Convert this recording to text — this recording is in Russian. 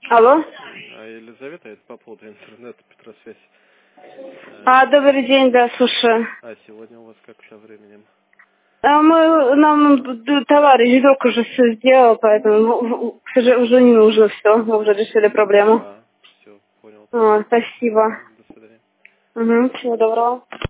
Алло? Елизавета, это по поводу интернета, Петросвязь. Добрый день, да, слушаю. Сегодня у вас как со временем? Нам товарищ док уже все сделал, поэтому уже не нужно все, мы уже решили проблему. Все, понял. Спасибо. До свидания. Всего доброго.